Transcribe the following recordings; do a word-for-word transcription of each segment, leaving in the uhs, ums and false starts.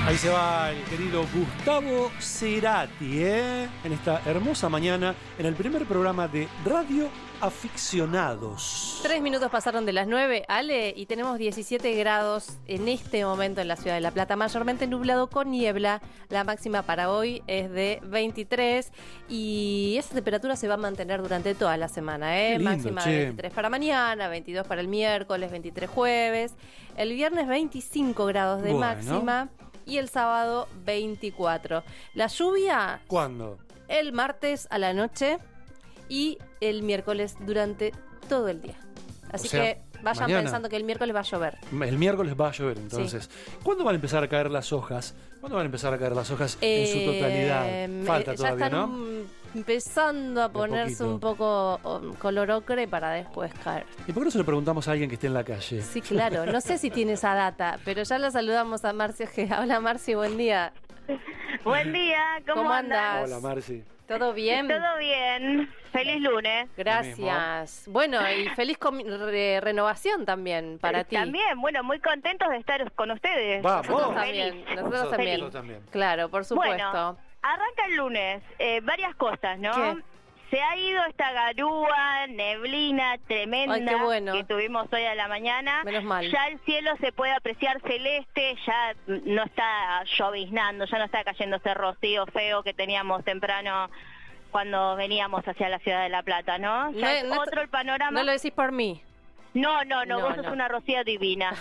Ahí se va el querido Gustavo Cerati, ¿eh? En esta hermosa mañana, en el primer programa de Radio Aficionados. Tres minutos pasaron de las nueve, Ale, y tenemos diecisiete grados en este momento en la ciudad de La Plata, mayormente nublado con niebla. La máxima para hoy es de veintitrés y esa temperatura se va a mantener durante toda la semana, ¿eh? Qué lindo, máxima che. de veintitrés para mañana, veintidós para el miércoles, veintitrés jueves. El viernes veinticinco grados de Bueno. máxima. Y el sábado veinticuatro. La lluvia ¿Cuándo? el martes a la noche y el miércoles durante todo el día. Así O sea, que vayan mañana. pensando que el miércoles va a llover. El miércoles va a llover, entonces. ¿Cuándo van a empezar a caer las hojas? ¿Cuándo van a empezar a caer las hojas en su Eh, totalidad? Falta ya todavía, están ¿no? um, empezando a De ponerse poquito. un poco um, color ocre para después caer. ¿Y por qué no se lo preguntamos a alguien que esté en la calle? Sí, claro. No sé si tiene esa data, pero ya la saludamos a Marcio G. Hola, Marcio, buen día. Buen día, ¿cómo, ¿Cómo andas? andas? Hola, Marci. ¿Todo bien? Todo bien. Feliz lunes. Gracias. Bueno, y feliz comi- re- renovación también para ti. También, bueno, muy contentos de estar con ustedes. Vamos. Nosotros Feliz. también, nosotros Nosotros también. también. Claro, por supuesto. Bueno, arranca el lunes. Eh, varias cosas, ¿no? ¿Qué? Se ha ido esta garúa, neblina tremenda Ay, qué bueno. que tuvimos hoy a la mañana. Menos mal. Ya el cielo se puede apreciar celeste, ya no está lloviznando, ya no está cayendo ese rocío feo que teníamos temprano cuando veníamos hacia la ciudad de La Plata, ¿no? Ya No, es no otro el panorama. No lo decís por mí. No, no, no, No, vos sos no. una rocía divina.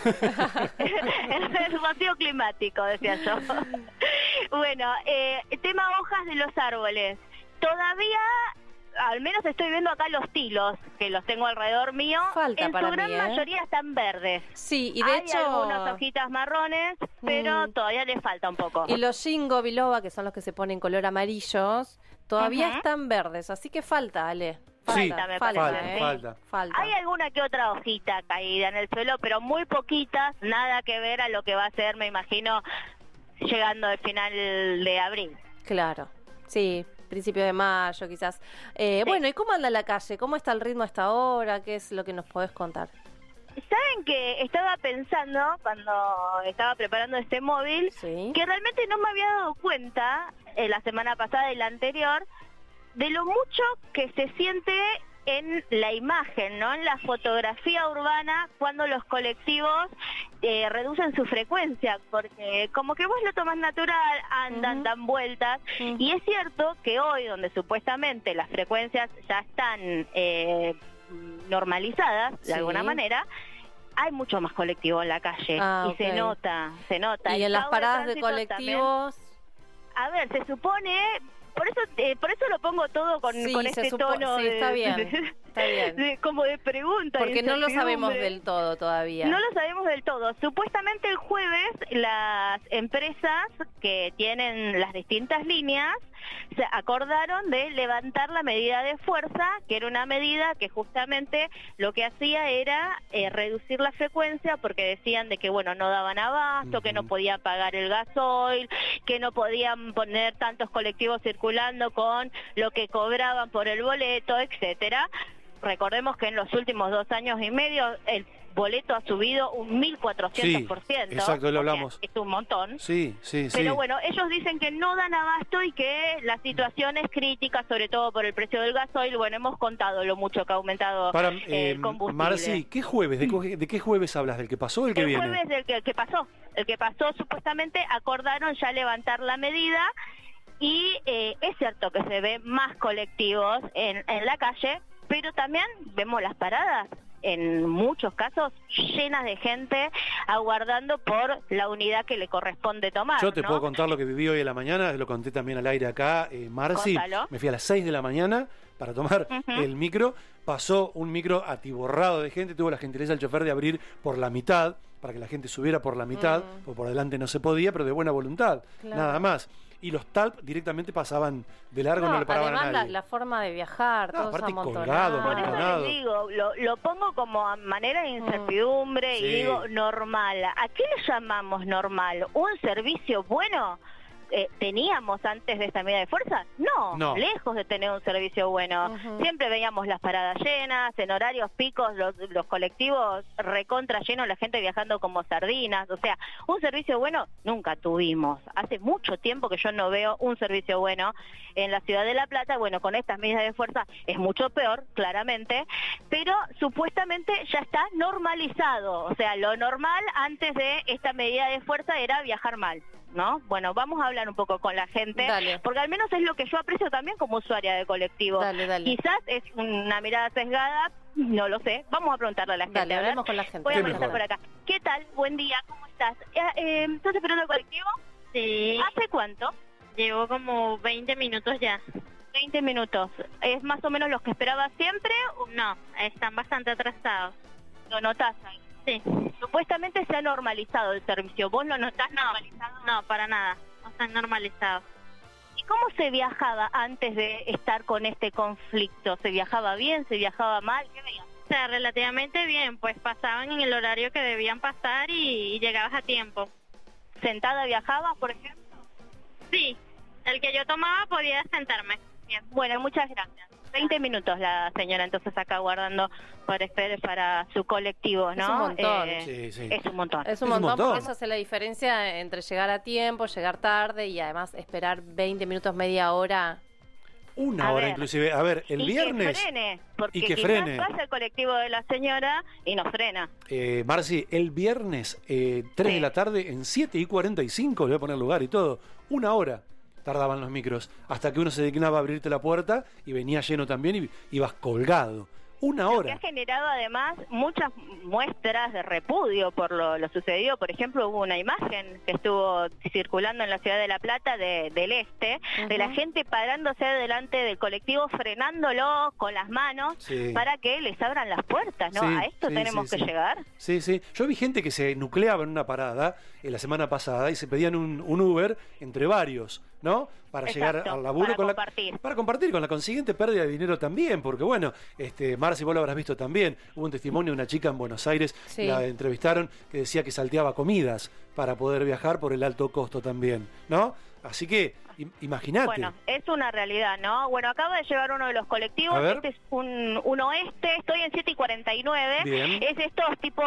El rocío climático, decía yo. Bueno, eh, tema hojas de los árboles. Todavía, al menos estoy viendo acá los tilos, que los tengo alrededor mío. Falta en para su gran mí, ¿eh? mayoría están verdes. Sí, y de Hay hecho... algunas hojitas marrones, pero Mm. todavía les falta un poco. Y los ginkgo biloba, que son los que se ponen color amarillos, todavía Ujú. están verdes, así que falta, Ale. Sí, Falta, me falta, parece, ¿eh? sí. falta. Falta. Hay alguna que otra hojita caída en el suelo, pero muy poquitas, nada que ver a lo que va a ser, me imagino, llegando al final de abril. Claro, sí, principio de mayo quizás. Eh, Sí. Bueno, ¿y cómo anda la calle? ¿Cómo está el ritmo hasta ahora? ¿Qué es lo que nos podés contar? ¿Saben que estaba pensando cuando estaba preparando este móvil Sí. que realmente no me había dado cuenta eh, la semana pasada y la anterior de lo mucho que se siente en la imagen, ¿no? En la fotografía urbana cuando los colectivos eh, reducen su frecuencia, porque como que vos lo tomás natural, andan, Ujú. dan vueltas, Ujú. y es cierto que hoy, donde supuestamente las frecuencias ya están eh, normalizadas de Sí. alguna manera, hay mucho más colectivo en la calle, Ah, y ok. se nota, se nota. Y El en las caos paradas de tránsito también. colectivos... A ver, se supone, por eso eh, por eso lo pongo todo con, Sí, con se este supo- tono sí, de, está bien, de- está bien. de- como de pregunta. Porque no lo sabemos incertidumbre. del todo todavía. No lo sabemos del todo. Supuestamente el jueves las empresas que tienen las distintas líneas se acordaron de levantar la medida de fuerza, que era una medida que justamente lo que hacía era eh, reducir la frecuencia, porque decían de que bueno, no daban abasto, que no Ujú. podían pagar el gasoil, que no podían poner tantos colectivos circulando con lo que cobraban por el boleto, etcétera. Recordemos que en los últimos dos años y medio el boleto ha subido un mil cuatrocientos por ciento. Sí, exacto, lo o sea, hablamos. es un montón. Sí, sí, sí. Pero bueno, ellos dicen que no dan abasto y que la situación es crítica, sobre todo por el precio del gasoil. Bueno, hemos contado lo mucho que ha aumentado Para, eh, eh, el combustible. Marci, ¿qué jueves? ¿De, co- de qué jueves hablas? ¿Del que pasó o del que el viene? jueves del que, el que pasó, el que pasó supuestamente acordaron ya levantar la medida y eh, es cierto que se ven más colectivos en, en la calle, pero también vemos las paradas en muchos casos llenas de gente aguardando por la unidad que le corresponde tomar. Yo te ¿no? puedo contar lo que viví hoy a la mañana, lo conté también al aire acá, eh, Marci. Contalo. Me fui a las seis de la mañana para tomar Ujú. el micro. Pasó un micro atiborrado de gente, tuvo la gentileza el chofer de abrir por la mitad, para que la gente subiera por la mitad, Mm. porque por delante no se podía, pero de buena voluntad, Claro. nada más. Y los talp directamente pasaban de largo, no, le paraban además a la, nadie. la forma de viajar, No, todos aparte amontonados. colgado, Por eso amontonado. les digo, lo, lo pongo como a manera de incertidumbre Sí. y digo normal. ¿A qué le llamamos normal? ¿Un servicio bueno? eh, teníamos antes de esta medida de fuerza? No, No. lejos de tener un servicio bueno. Ujú. Siempre veíamos las paradas llenas, en horarios picos los, los colectivos recontra llenos, la gente viajando como sardinas. O sea, un servicio bueno nunca tuvimos. Hace mucho tiempo que yo no veo un servicio bueno en la ciudad de La Plata. Bueno, con estas medidas de fuerza es mucho peor, claramente, pero supuestamente ya está normalizado. O sea, lo normal antes de esta medida de fuerza era viajar mal, ¿no? Bueno, vamos a hablar un poco con la gente, Dale. porque al menos es lo que yo aprecio también como usuaria de colectivo. Dale, dale. Quizás es una mirada sesgada, no lo sé. Vamos a preguntarle a la gente. Dale, a ver. hablemos con la gente. Voy a Qué empezar mejor. por acá. ¿Qué tal? Buen día, ¿cómo estás? Eh, eh, ¿Estás esperando el colectivo? Sí, ¿Hace cuánto? llevo como veinte minutos ya. veinte minutos. ¿Es más o menos los que esperabas siempre? No, están bastante atrasados. ¿Lo notás ahí? Sí, Supuestamente se ha normalizado el servicio. ¿Vos lo notás no, normalizado? no, para nada, no están normalizados. ¿Y cómo se viajaba antes de estar con este conflicto? ¿Se viajaba bien? ¿Se viajaba mal? ¿Qué veías? O sea, relativamente bien, pues pasaban en el horario que debían pasar y, y llegabas a tiempo. ¿Sentada viajabas, por ejemplo? Sí, el que yo tomaba podía sentarme. Bien. Bueno, muchas gracias. veinte minutos la señora entonces acá guardando para esperar para su colectivo, ¿no? Es un montón. Eh, Sí, sí. Es un montón. Es un Es un montón, montón. porque eso hace la diferencia entre llegar a tiempo, llegar tarde y además esperar veinte minutos, media hora. Una A hora ver. inclusive. A ver, el y viernes... que frene, porque y que quizás frene. pasa el colectivo de la señora y no frena. Eh, Marci, el viernes, eh, tres Sí. de la tarde, en siete y cuarenta y cinco, le voy a poner lugar y todo, una hora tardaban los micros, hasta que uno se dignaba a abrirte la puerta y venía lleno también y ibas colgado. Una Lo que hora. ha generado además muchas muestras de repudio por lo, lo sucedido. Por ejemplo, hubo una imagen que estuvo circulando en la ciudad de La Plata de, del Este, Ujú. de la gente parándose delante del colectivo, frenándolo con las manos Sí. para que les abran las puertas, ¿no? Sí, A esto sí, tenemos sí, que sí. llegar. Sí, sí. Yo vi gente que se nucleaba en una parada eh, la semana pasada y se pedían un, un Uber entre varios, ¿no? Para Exacto, llegar al laburo para con compartir. la para compartir con la consiguiente pérdida de dinero también, porque bueno, este Marci, vos lo habrás visto también, hubo un testimonio de una chica en Buenos Aires, Sí. la entrevistaron, que decía que salteaba comidas para poder viajar por el alto costo también, ¿no? Así que im- imagínate. Bueno, es una realidad, ¿no? Bueno, acaba de llegar uno de los colectivos, A ver. este es un, un oeste, estoy en siete y cuarenta y nueve, Bien. es estos tipo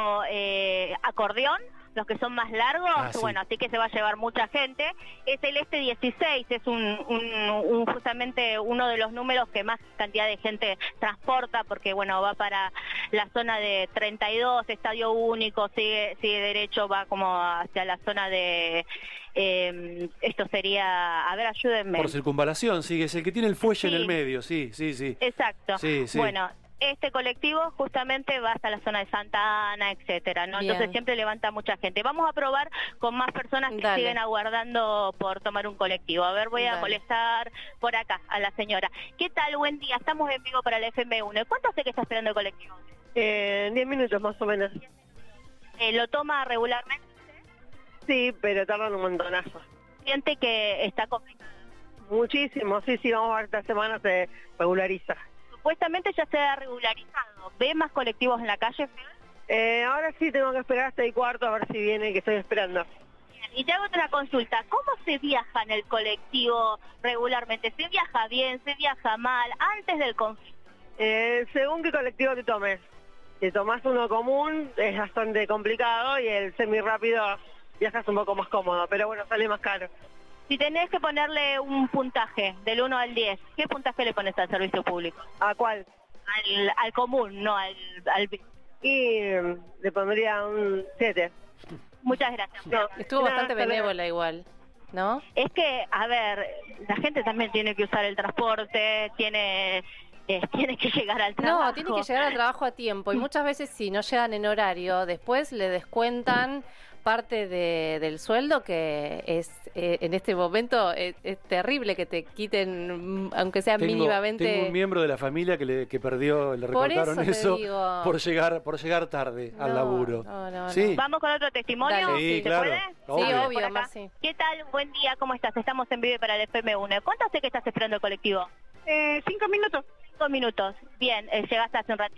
eh, acordeón, los que son más largos, Ah, sí. bueno, así que se va a llevar mucha gente. Es el este dieciséis, es un, un- un- justamente uno de los números que más cantidad de gente transporta, porque bueno, va para la zona de treinta y dos, Estadio Único, sigue, sigue derecho, va como hacia la zona de... eh, esto sería, a ver, ayúdenme. Por circunvalación, sí, es el que tiene el fuelle en Sí. el medio, sí, sí, sí. Exacto. Sí, sí. Bueno, este colectivo justamente va hasta la zona de Santa Ana, etcétera, ¿no? Bien. Entonces siempre levanta mucha gente. Vamos a probar con más personas que Dale. siguen aguardando por tomar un colectivo. A ver, voy a Dale. molestar por acá a la señora. ¿Qué tal? Buen día. Estamos en vivo para el F M uno. ¿Cuánto hace que está esperando el colectivo? Eh, diez minutos más o menos. Eh, ¿Lo toma regularmente? Sí, pero tardan un montonazo. ¿Siente que está complicado? Muchísimo, sí, sí, vamos a ver, esta semana se regulariza. Supuestamente ya se ha regularizado. ¿Ve más colectivos en la calle, Fede? Eh, ahora sí tengo que esperar hasta el cuarto a ver si viene, que estoy esperando. Bien, y te hago otra consulta. ¿Cómo se viaja en el colectivo regularmente? ¿Se viaja bien? ¿Se viaja mal? Antes del conflicto. Eh, según qué colectivo te tomes. Si tomás uno común es bastante complicado y el semirápido viajas un poco más cómodo, pero bueno, sale más caro. Si tenés que ponerle un puntaje del uno al diez, ¿qué puntaje le pones al servicio público? ¿A cuál? Al, al común, no al, al... Y mm, le pondría un siete. Muchas gracias. No, Estuvo nada, bastante hasta luego. benévola igual, ¿no? Es que, a ver, la gente también tiene que usar el transporte, tiene, eh, tiene que llegar al trabajo. No, tiene que llegar al trabajo a tiempo y muchas veces si no llegan en horario, después le descuentan parte de, del sueldo que es eh, en este momento es, es terrible que te quiten, mm, aunque sea Tengo, mínimamente. tengo un miembro de la familia que, le, que perdió, le Por recortaron eso te eso digo. por llegar por llegar tarde al No, laburo. no, no, sí. Vamos con otro testimonio. Dale. Sí, ¿Se claro. puede? Sí, Obvio. obvio, Por acá. más sí. ¿Qué tal? Buen día, ¿cómo estás? Estamos en vivo para el F M uno. ¿Cuánto hace que estás esperando el colectivo? Eh, cinco minutos. Cinco minutos. Bien, eh, llegaste hace un ratito.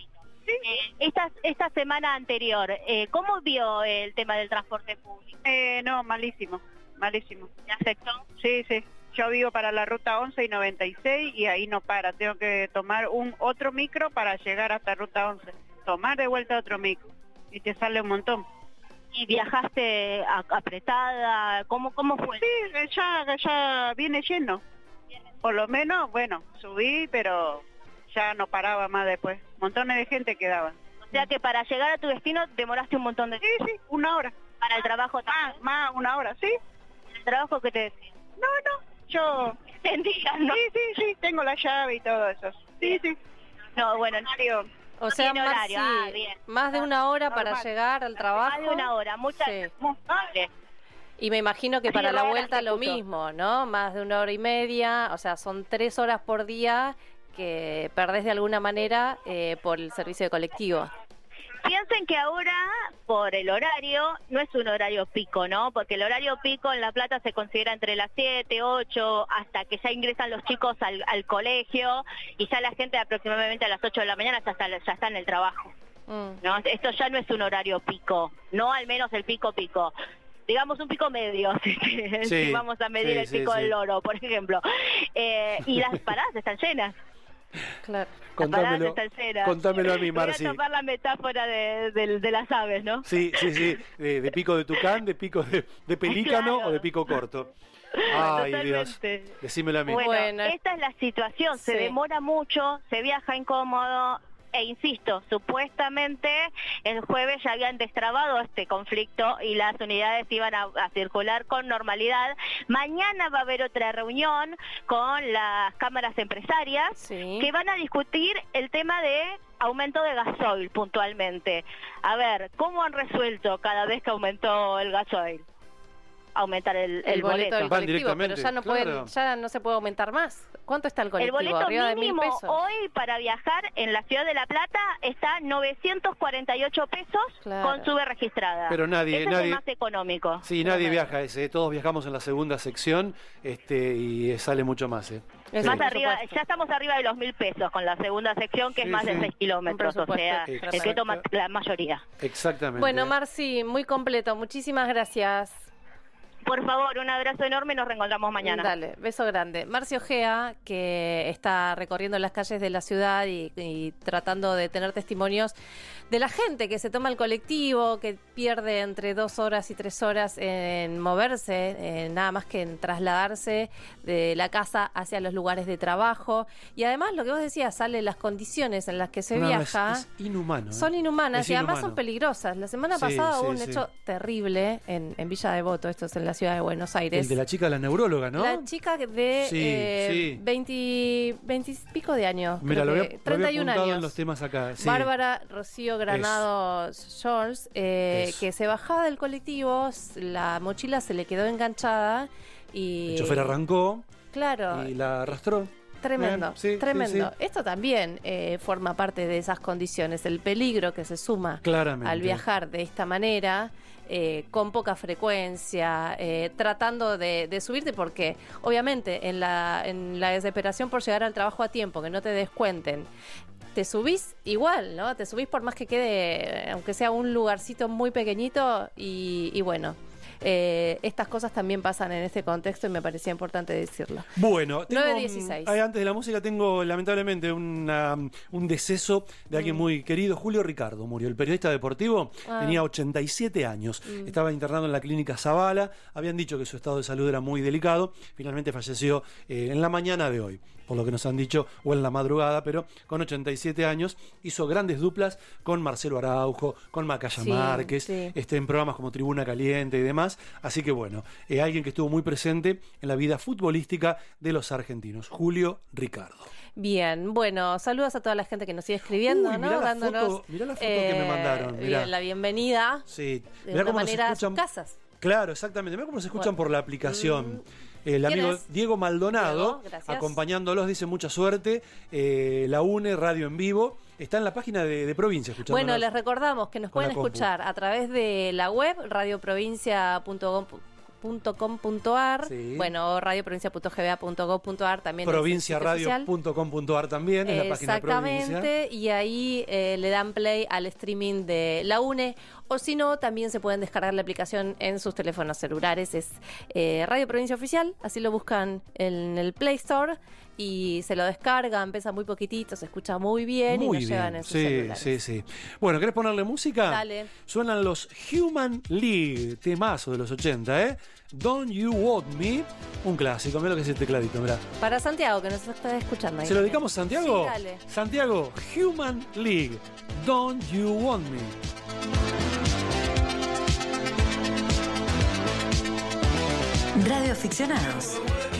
Eh, esta, esta semana anterior, eh, ¿cómo vio el tema del transporte público? Eh, no, malísimo, malísimo. ¿Le afectó? Sí, sí. Yo vivo para la ruta once y noventa y seis y ahí no para. Tengo que tomar un otro micro para llegar hasta ruta once. Tomar de vuelta otro micro y te sale un montón. ¿Y viajaste a- apretada? ¿Cómo, cómo fue? Sí, ya, ya viene lleno. Por lo menos, bueno, subí, pero ya no paraba más después. Montones de gente quedaban. O sea que para llegar a tu destino demoraste un montón de Sí, tiempo. sí, una hora. ¿Para el trabajo Más, también? más, una hora, ¿sí? ¿El trabajo qué te decía? No, no, yo... Entendías, ¿no? Sí, sí, sí, tengo la llave y todo eso. Sí, sí. No, bueno, no, Mario, O sea, tiene Marci, horario, ah, bien. más de una hora para Normal. llegar al trabajo. más de una hora, muchas Sí. vale. Y me imagino que Sí, para la ahora vuelta te lo escucho. mismo, ¿no? Más de una hora y media, o sea, son tres horas por día que perdés de alguna manera eh, por el servicio de colectivo. Piensen que ahora, por el horario, no es un horario pico, ¿no? Porque el horario pico en La Plata se considera entre las siete, ocho, hasta que ya ingresan los chicos al, al colegio y ya la gente aproximadamente a las ocho de la mañana ya está, ya está en el trabajo, Mm. ¿no? Esto ya no es un horario pico, no al menos el pico pico. Digamos un pico medio, si, Sí, si vamos a medir sí, el sí, pico sí. del loro, por ejemplo. Eh, y las paradas están llenas. Claro. Las paradas Contámelo, están llenas. contámelo a mí, Voy a Marci. tomar la metáfora de, de- de las aves, ¿no? Sí, sí, sí, de, de pico de tucán, de pico de, de pelícano Claro. o de pico corto. Ay, Dios. Totalmente. Decímelo a mí. Bueno, Bueno. esta es la situación, se Sí. demora mucho, se viaja incómodo e insisto, supuestamente el jueves ya habían destrabado este conflicto y las unidades iban a, a circular con normalidad. Mañana va a haber otra reunión con las cámaras empresarias Sí. que van a discutir el tema de aumento de gasoil puntualmente. A ver, ¿cómo han resuelto cada vez que aumentó el gasoil? Aumentar el, El, el boleto del Van colectivo, pero directamente, ya no claro. pueden, ya no se puede aumentar más. ¿Cuánto está el El colectivo? boleto Arriba de mil mínimo pesos. hoy para viajar en la ciudad de La Plata está novecientos cuarenta y ocho pesos Claro. con sube registrada. Pero nadie, Ese es nadie- el más económico. Sí, nadie viaja ese. Todos viajamos en la segunda sección este, y sale mucho más. ¿eh? Es Sí. Más Por arriba, supuesto. ya estamos arriba de los mil pesos con la segunda sección, que Sí, es más sí. de seis kilómetros, Un o sea, presupuesto el que exacto. toma la mayoría. Exactamente. Bueno, Marci, muy completo. Muchísimas gracias. Por favor, un abrazo enorme, nos reencontramos mañana. Dale, beso grande. Marcio Ojea, que está recorriendo las calles de la ciudad y, y tratando de tener testimonios de la gente que se toma el colectivo, que pierde entre dos horas y tres horas en moverse, eh, nada más que en trasladarse de la casa hacia los lugares de trabajo. Y además, lo que vos decías, sale las condiciones en las que se No, viaja. Es, es inhumano. ¿eh? Son inhumanas Es y además inhumano. son peligrosas. La semana Sí, pasada hubo sí, un sí. hecho terrible en, en Villa Devoto, esto es en la ciudad de Buenos Aires. El de la chica, la neuróloga, ¿no? La chica de Sí, eh, sí. veinte, veinte y pico de años. Mira, creo lo había, que, lo había treinta y un apuntado años. en los temas acá. Sí. Bárbara Rocío Granado Scholz, eh, Eso. que se bajaba del colectivo, s- la mochila se le quedó enganchada y... El chofer arrancó Claro, y la arrastró. tremendo, Eh, sí, tremendo. sí, Esto también eh, forma parte de esas condiciones, el peligro que se suma Claramente. al viajar de esta manera, eh, con poca frecuencia, eh, tratando de, de subirte, porque obviamente en la, en la desesperación por llegar al trabajo a tiempo, que no te descuenten, te subís igual, ¿no? Te subís por más que quede, aunque sea un lugarcito muy pequeñito, y, y bueno. Eh, estas cosas también pasan en este contexto y me parecía importante decirlo. Bueno, tengo, nueve dieciséis. ay, antes de la música tengo lamentablemente una- un deceso de alguien muy querido. Julio Ricardo murió, el periodista deportivo, Ah. tenía ochenta y siete años, estaba internado en la clínica Zavala, habían dicho que su estado de salud era muy delicado, finalmente falleció eh, en la mañana de hoy, por lo que nos han dicho, o en la madrugada, pero con ochenta y siete años hizo grandes duplas con Marcelo Araujo, con Macaya Sí, Márquez, sí. este, en programas como Tribuna Caliente y demás. Así que bueno, eh, alguien que estuvo muy presente en la vida futbolística de los argentinos, Julio Ricardo. Bien, bueno, saludos a toda la gente que nos sigue escribiendo, Uy, ¿no? mirá la Dándonos foto- mirá la foto que me mandaron, mirá. bien, la bienvenida Sí, de mirá una cómo nos manera a sus escuchan. casas. Claro, exactamente. Mirá cómo se escuchan Bueno. por la aplicación. El ¿Quién amigo es? Diego Maldonado, Diego, gracias. acompañándolos, dice mucha suerte. Eh, la UNE, Radio en Vivo. Está en la página de, de Provincia, escuchándonos. Bueno, les recordamos que nos con pueden la compu. escuchar a través de la web radioprovincia punto com punto com punto ar, Sí. bueno, radio provincia punto g b a punto gov punto ar también. provincia radio punto com punto ar también es la página de provincia. Exactamente, y ahí eh, le dan play al streaming de la UNE, o si no, también se pueden descargar la aplicación en sus teléfonos celulares. Es eh, Radio Provincia Oficial, así lo buscan en el Play Store y se lo descargan, pesa muy poquitito, se escucha muy bien Muy y lo bien. llevan en sus Sí, celulares. sí, sí. Bueno, ¿querés ponerle música? Dale. Suenan los Human League, temazo de los ochenta, ¿eh? Don't You Want Me, un clásico. Mira lo que es el tecladito, mirá. Para Santiago, que nos está escuchando ahí. ¿Se lo dedicamos a Santiago? Sí, dale. Santiago, Human League, Don't You Want Me. Radioaficionados.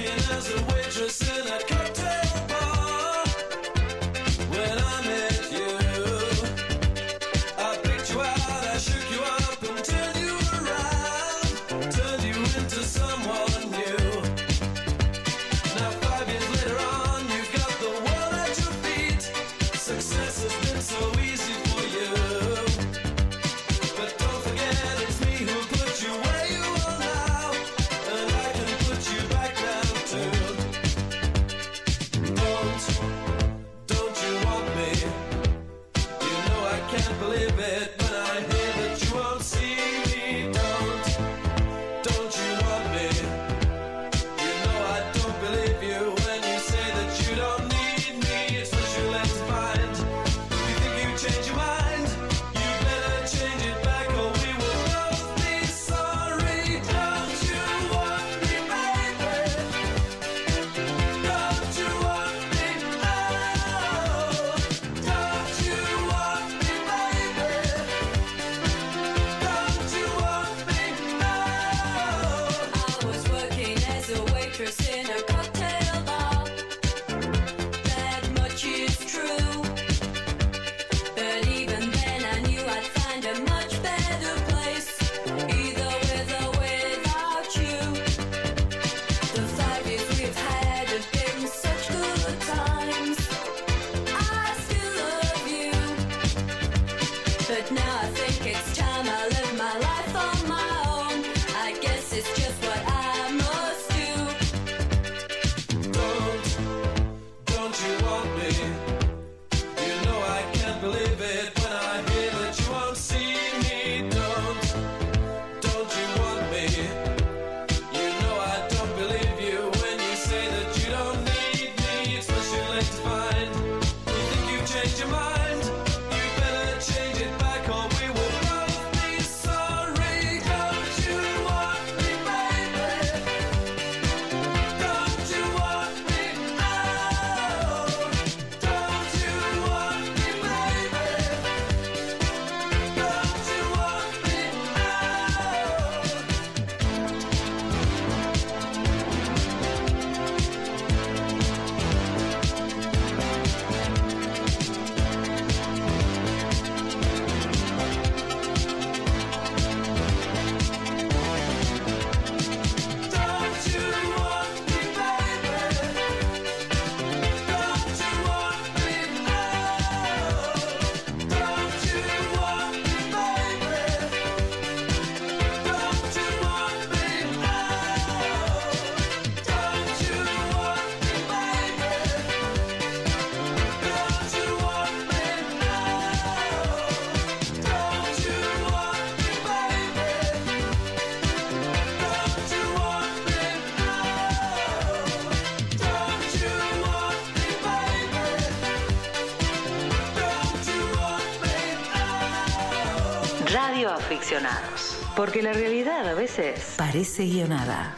Radioaficionados. Porque la realidad a veces parece guionada.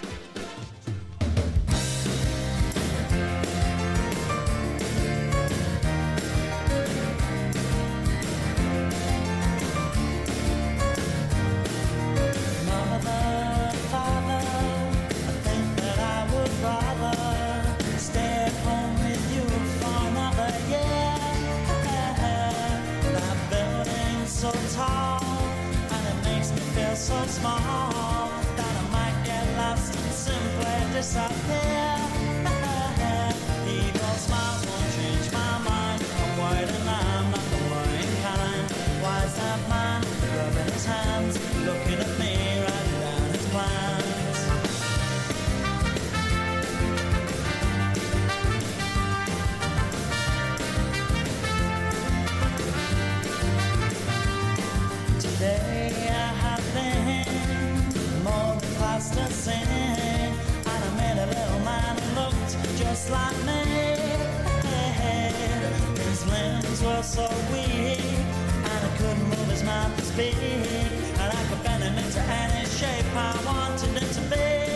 Looking at me, writing down his plans. just a sing, and I met a little man who looked just like me. His limbs were so weak, and I couldn't move his mouth to speak, and I could bend him into any shape I wanted him to be.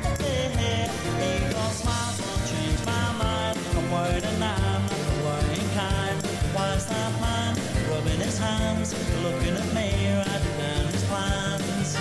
Eagle smiles won't change my mind. I'm worried and I'm not the worrying kind. Why is that man rubbing his hands, looking at me, writing down his plans?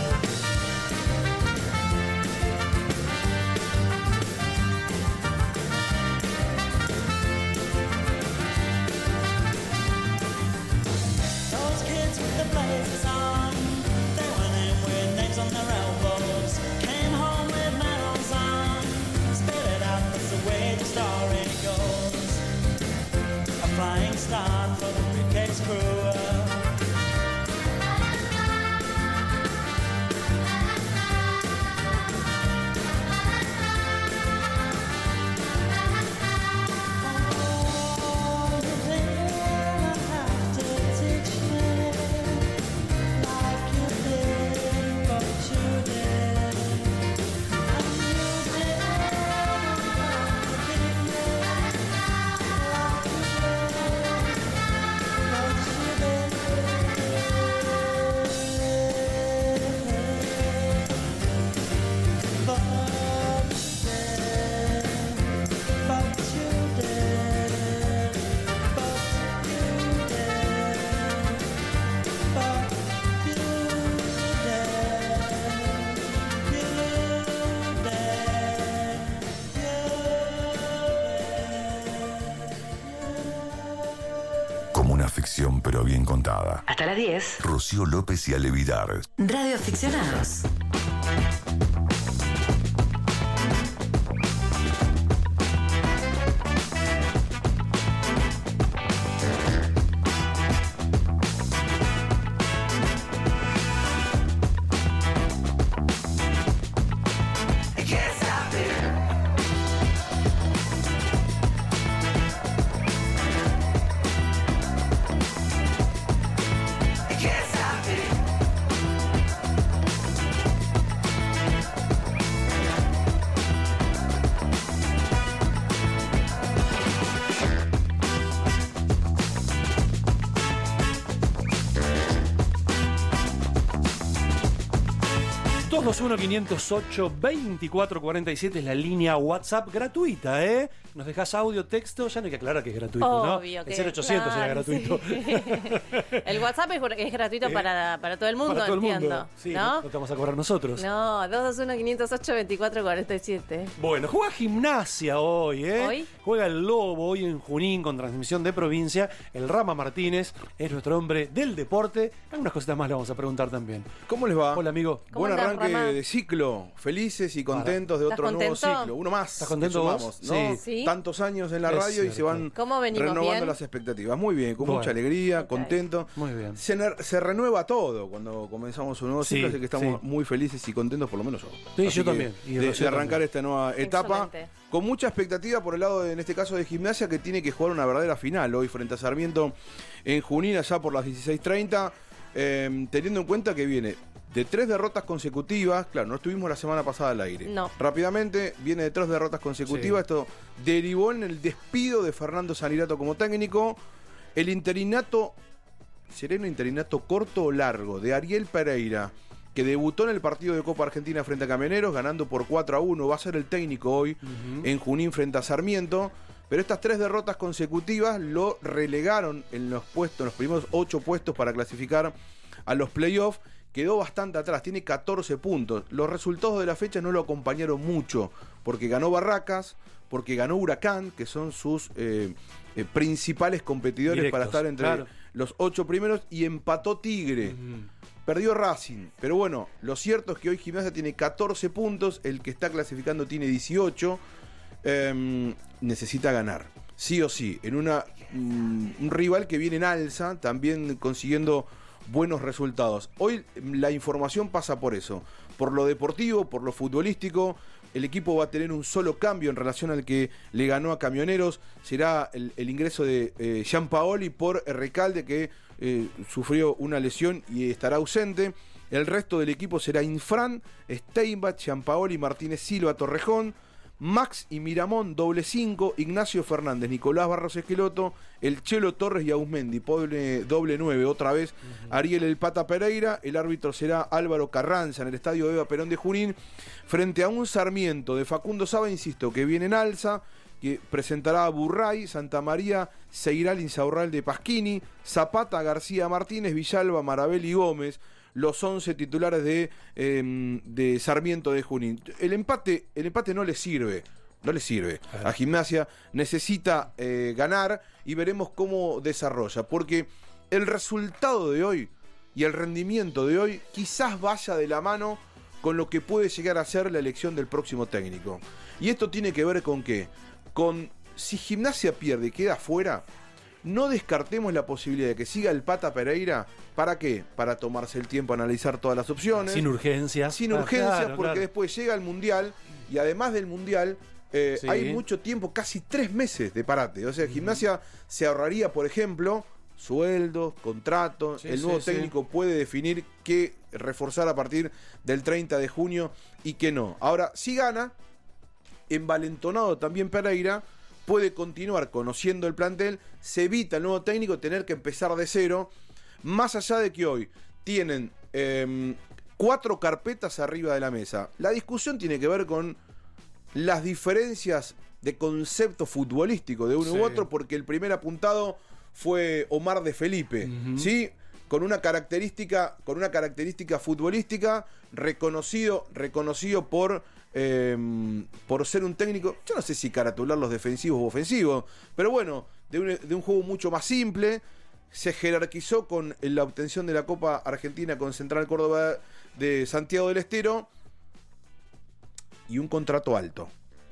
Those kids with the blazers on, they went in with names on their elbows, came home with medals on, spit it out, that's the way the story goes. A flying start for the briefcase crew. Ficción pero bien contada. Hasta las diez. Rocío López y Ale Vidar. Radio Aficionados. dos dos uno, quinientos ocho, veinticuatro cuarenta y siete es la línea WhatsApp gratuita, ¿eh? Nos dejas audio, texto, ya no hay que aclarar que es gratuito, Obvio ¿no? que, El cero ochocientos claro, era gratuito. Sí. El WhatsApp es, es gratuito Eh, para, para todo el mundo, Para todo el entiendo. mundo. Sí, ¿no? no te vamos a cobrar nosotros. No, dos dos uno, quinientos ocho, veinticuatro cuarenta y siete. Bueno, juega Gimnasia hoy, ¿eh? ¿Hoy? Juega el Lobo hoy en Junín con transmisión de provincia. El Rama Martínez es nuestro hombre del deporte. Algunas cositas más le vamos a preguntar también. ¿Cómo les va? Hola, amigo. Buen andás, arranque Rama? de ciclo. Felices y contentos de ¿Estás otro nuevo contento? ciclo. Uno más. ¿Estás contento que vos? sumamos, ¿no? Sí. Sí. Tantos años en la Es radio y cierto. se van ¿Cómo venimos? renovando ¿Bien? las expectativas. Muy bien, con Bueno. mucha alegría, Ok. contento. Muy bien. Se, ner- se renueva todo cuando comenzamos un nuevo Sí, ciclo, así que estamos sí. muy felices y contentos, por lo menos yo. Sí, Así yo que también. Y De, Rocío de arrancar también. esta nueva etapa. Excelente. Con mucha expectativa por el lado, de, en este caso, de Gimnasia, que tiene que jugar una verdadera final hoy frente a Sarmiento en Junín, allá por las dieciséis treinta, eh, teniendo en cuenta que viene de tres derrotas consecutivas. Claro, no estuvimos la semana pasada al aire. No. Rápidamente, viene de tres derrotas consecutivas. Sí. Esto derivó en el despido de Fernando Sanirato como técnico. El interinato, ¿será un interinato corto o largo? De Ariel Pereira, que debutó en el partido de Copa Argentina frente a Camioneros, ganando por cuatro a uno. Va a ser el técnico hoy Ujú. en Junín frente a Sarmiento. Pero estas tres derrotas consecutivas lo relegaron en los puestos, en los primeros ocho puestos para clasificar a los playoffs. Quedó bastante atrás, tiene catorce puntos. Los resultados de la fecha no lo acompañaron mucho, porque ganó Barracas, porque ganó Huracán, que son sus eh, eh, principales competidores Directos, para estar entre claro. los ocho primeros, y empató Tigre. Ujú. Perdió Racing, pero bueno, lo cierto es que hoy Gimnasia tiene catorce puntos, el que está clasificando tiene dieciocho. Eh, necesita ganar, sí o sí, en una mm, un rival que viene en alza, también consiguiendo buenos resultados. Hoy la información pasa por eso, por lo deportivo, por lo futbolístico. El equipo va a tener un solo cambio en relación al que le ganó a Camioneros. Será el, el ingreso de eh, Gianpaoli por Recalde, que eh, sufrió una lesión y estará ausente. El resto del equipo será Infran, Steinbach, Gianpaoli, Martínez Silva, Torrejón, Max y Miramón, doble cinco, Ignacio Fernández, Nicolás Barros Esqueloto, el Chelo Torres y Ausmendi, doble, doble nueve, otra vez, uh-huh. Ariel El Pata Pereira, el árbitro será Álvaro Carranza en el estadio Eva Perón de Junín, frente a un Sarmiento de Facundo Saba, insisto, que viene en alza, que presentará a Burray, Santa María, Seiral Insaurral de Pasquini, Zapata, García Martínez, Villalba, Marabel y Gómez, los once titulares de, eh, de Sarmiento de Junín. El empate, el empate no le sirve, no le sirve. A Gimnasia necesita eh, ganar y veremos cómo desarrolla, porque el resultado de hoy y el rendimiento de hoy quizás vaya de la mano con lo que puede llegar a ser la elección del próximo técnico. Y esto tiene que ver con qué, con si Gimnasia pierde y queda fuera. No descartemos la posibilidad de que siga el Pata Pereira. ¿Para qué? Para tomarse el tiempo a analizar todas las opciones. Sin urgencias. Sin urgencias, ah, claro, porque claro. después llega el Mundial y además del Mundial eh, sí. hay mucho tiempo, casi tres meses de parate. O sea, uh-huh. Gimnasia se ahorraría, por ejemplo, sueldos, contratos. Sí, el nuevo sí, técnico sí. puede definir qué reforzar a partir del treinta de junio y qué no. Ahora, si gana, envalentonado también Pereira, puede continuar conociendo el plantel, se evita el nuevo técnico tener que empezar de cero, más allá de que hoy tienen eh, cuatro carpetas arriba de la mesa. La discusión tiene que ver con las diferencias de concepto futbolístico de uno sí. u otro, porque el primer apuntado fue Omar de Felipe, uh-huh. ¿sí? Con una característica, con una característica futbolística, reconocido, reconocido por, eh, por ser un técnico, yo no sé si caratular los defensivos o ofensivos, pero bueno, de un, de un juego mucho más simple. Se jerarquizó con la obtención de la Copa Argentina con Central Córdoba de Santiago del Estero y un contrato alto.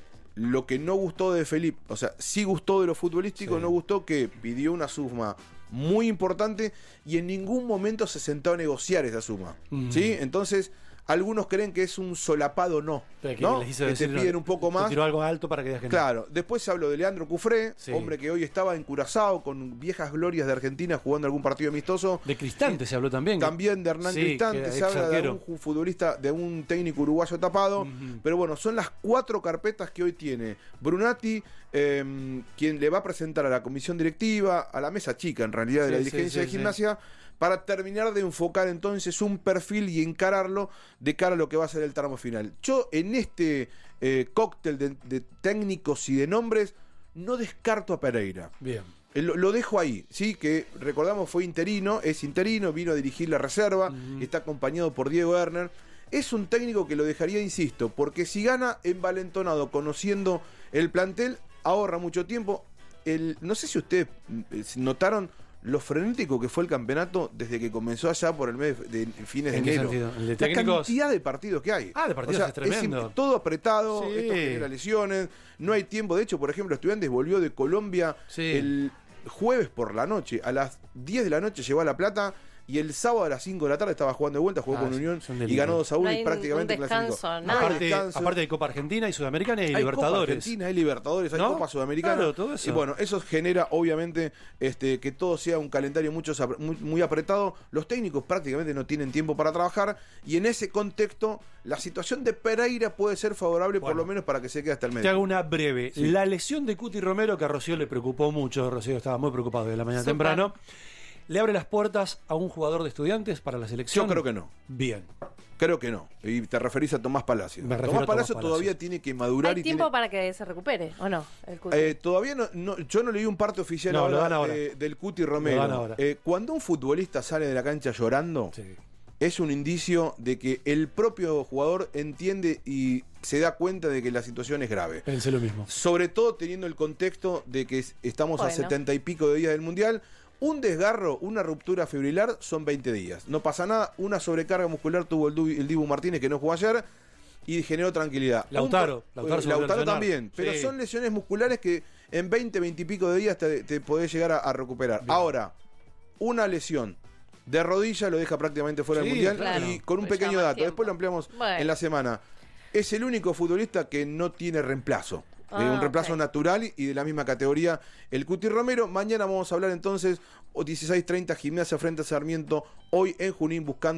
Lo que no gustó de Felipe, o sea, sí gustó de lo futbolístico, sí. no gustó que pidió una suma muy importante y en ningún momento se sentó a negociar esa suma. Mm. ¿Sí? Entonces, algunos creen que es un solapado no, que ¿no? Les hizo que decir, te piden un poco más. Te tiró algo alto para que digas que Claro, no. Después se habló de Leandro Cufré, sí. hombre que hoy estaba en Curazao con viejas glorias de Argentina jugando algún partido amistoso. De Cristante sí. se habló también. También de Hernán sí, Cristante, se habla de un futbolista, de un técnico uruguayo tapado. Uh-huh. Pero bueno, son las cuatro carpetas que hoy tiene Brunati, eh, quien le va a presentar a la comisión directiva, a la mesa chica en realidad de sí, la dirigencia sí, sí, de Gimnasia, sí. para terminar de enfocar entonces un perfil y encararlo de cara a lo que va a ser el tramo final. Yo en este eh, cóctel de, de técnicos y de nombres no descarto a Pereira. Bien. Lo, lo dejo ahí, sí, que recordamos fue interino, es interino, vino a dirigir la reserva, uh-huh. está acompañado por Diego Erner. Es un técnico que lo dejaría, insisto, porque si gana envalentonado, conociendo el plantel, ahorra mucho tiempo. El, no sé si ustedes notaron lo frenético que fue el campeonato desde que comenzó allá por el mes de, de fines de enero. ¿El de la cantidad de partidos que hay. Ah, de partidos o sea, es tremendo. Es todo apretado, sí. esto genera lesiones, no hay tiempo. De hecho, por ejemplo, Estudiantes volvió de Colombia sí. el jueves por la noche. A las diez de la noche llegó a La Plata. Y el sábado a las cinco de la tarde estaba jugando de vuelta, jugó ah, con Unión y ganó dos a uno no y prácticamente un descanso, clasificó. No. Aparte, descanso. aparte de Copa Argentina y Sudamericana y hay Libertadores. Copa Argentina, hay Libertadores, hay ¿no? Copa Sudamericana. Claro, todo eso. Y bueno, eso genera obviamente este, que todo sea un calendario mucho, muy, muy apretado. Los técnicos prácticamente no tienen tiempo para trabajar y en ese contexto la situación de Pereira puede ser favorable bueno, por lo menos para que se quede hasta el medio. Te hago una breve. Sí. La lesión de Cuti Romero, que a Rocío le preocupó mucho, Rocío estaba muy preocupado de la mañana Super. temprano. ¿Le abre las puertas a un jugador de Estudiantes para la selección? Yo creo que no. Bien. Creo que no. Y te referís a Tomás Palacio. Me Tomás Palacio Tomás todavía Palacio. tiene que madurar. ¿Hay y tiempo tiene... para que se recupere o no? El Cuti? Eh, todavía no, no. Yo no leí un parte oficial no, ahora, ahora. De, del Cuti Romero. Eh, cuando un futbolista sale de la cancha llorando, sí. es un indicio de que el propio jugador entiende y se da cuenta de que la situación es grave. Pensé lo mismo. Sobre todo teniendo el contexto de que estamos bueno. a setenta y pico de días del Mundial. Un desgarro, una ruptura fibrilar son veinte días. No pasa nada. Una sobrecarga muscular tuvo el, Du, el Dibu Martínez, que no jugó ayer, y generó tranquilidad. Lautaro. Un, Lautaro, eh, Lautaro también. Pero sí. son lesiones musculares que en veinte, veinte y pico de días te, te podés llegar a, a recuperar. Bien. Ahora, una lesión de rodilla lo deja prácticamente fuera sí, del Mundial. Claro. Y con un pues pequeño dato, tiempo. después lo ampliamos bueno. en la semana. Es el único futbolista que no tiene reemplazo. Ah, eh, un reemplazo okay. natural y de la misma categoría el Cuti Romero. Mañana vamos a hablar entonces dieciséis treinta Gimnasia frente a Sarmiento, hoy en Junín buscando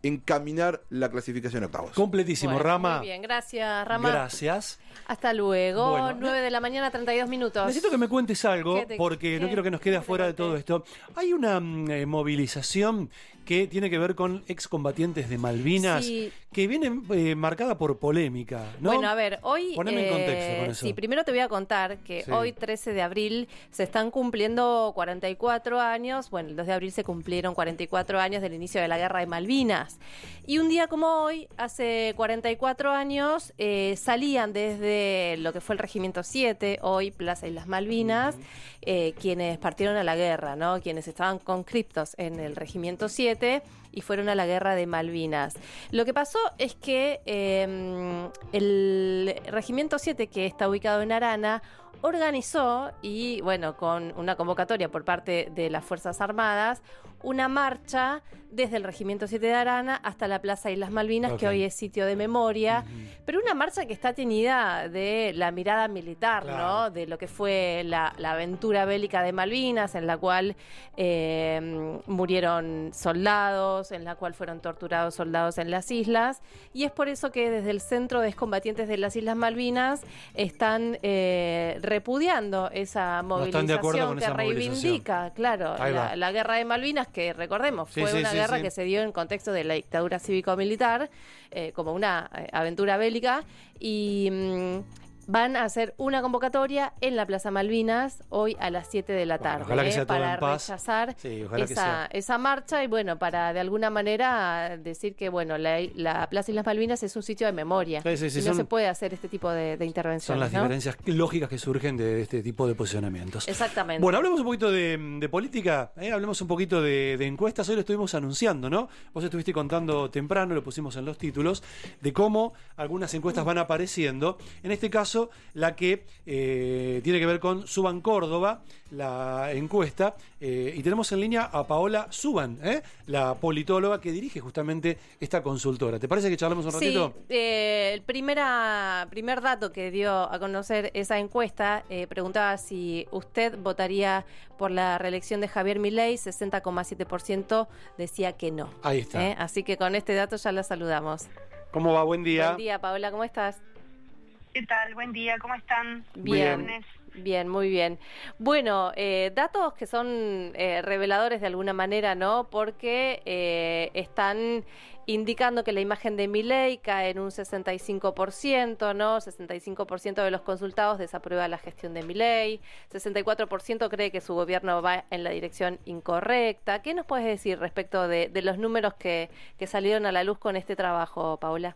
encaminar la clasificación a octavos. Completísimo, Bueno, Rama. Muy bien, gracias, Rama. Gracias. Hasta luego. Bueno, nueve de la mañana, treinta y dos minutos. Necesito que me cuentes algo, ¿Qué te- porque no qué- quiero que nos quede qué te afuera de todo esto. Hay una mm, eh, movilización que tiene que ver con excombatientes de Malvinas, Sí. que viene eh, marcada por polémica, ¿no? Bueno, a ver, hoy... Poneme en contexto con eso. Sí, primero te voy a contar que Sí. hoy, trece de abril, se están cumpliendo cuarenta y cuatro años. Bueno, el dos de abril se cumplieron cuarenta y cuatro años del inicio de la Guerra de Malvinas. Y un día como hoy, hace cuarenta y cuatro años, eh, salían desde lo que fue el Regimiento siete, hoy Plaza Islas Malvinas, eh, quienes partieron a la guerra, ¿no? Quienes estaban conscriptos en el Regimiento siete y fueron a la Guerra de Malvinas. Lo que pasó es que eh, el Regimiento siete, que está ubicado en Arana, organizó, y bueno, con una convocatoria por parte de las Fuerzas Armadas, una marcha desde el Regimiento siete de Arana hasta la Plaza Islas Malvinas, Ok. que hoy es sitio de memoria, pero una marcha que está teñida de la mirada militar, Claro. ¿no? De lo que fue la, la aventura bélica de Malvinas, en la cual eh, murieron soldados, en la cual fueron torturados soldados en las islas, y es por eso que desde el Centro de Excombatientes de las Islas Malvinas están eh, repudiando esa No están de acuerdo movilización con que esa movilización. reivindica, claro, Ahí va. la, la Guerra de Malvinas, que recordemos, Sí, fue sí, una sí, guerra sí. que se dio en contexto de la dictadura cívico-militar, eh, como una eh, aventura bélica, y mm, van a hacer una convocatoria en la Plaza Malvinas hoy a las siete de la Bueno, tarde, ojalá que eh, sea todo para en paz. rechazar Sí, ojalá que esa, sea. esa marcha y bueno, para de alguna manera decir que bueno, la, la Plaza Islas Malvinas es un sitio de memoria Sí, sí, sí, y no son- se puede hacer este tipo de, de Son intervenciones, las ¿no? diferencias lógicas que surgen de este tipo de posicionamientos. Exactamente. Bueno, hablemos un poquito de, de política, ¿eh? Hablemos un poquito de, de encuestas. Hoy lo estuvimos anunciando, ¿no? Vos estuviste contando temprano, lo pusimos en los títulos, de cómo algunas encuestas van apareciendo. En este caso, la que eh, tiene que ver con Suban Córdoba, la encuesta. Eh, y tenemos en línea a Paola Suban, ¿eh? La politóloga que dirige justamente esta consultora. ¿Te parece que charlemos un ratito? Sí, eh, el primera, primer dato que dio a conocer esa encuesta eh, preguntaba si usted votaría por la reelección de Javier Milei, sesenta coma siete por ciento decía que no. Ahí está. ¿eh? Así que con este dato ya la saludamos. ¿Cómo va? Buen día. Buen día, Paola, ¿cómo estás? ¿Qué tal? Buen día, ¿cómo están? Bien. Lunes. Bien, muy bien. Bueno, eh, datos que son eh, reveladores de alguna manera, ¿no? Porque eh, están indicando que la imagen de Milei cae en un sesenta y cinco por ciento, ¿no? sesenta y cinco por ciento de los consultados desaprueba la gestión de Milei, sesenta y cuatro por ciento cree que su gobierno va en la dirección incorrecta. ¿Qué nos puedes decir respecto de, de los números que, que salieron a la luz con este trabajo, Paola?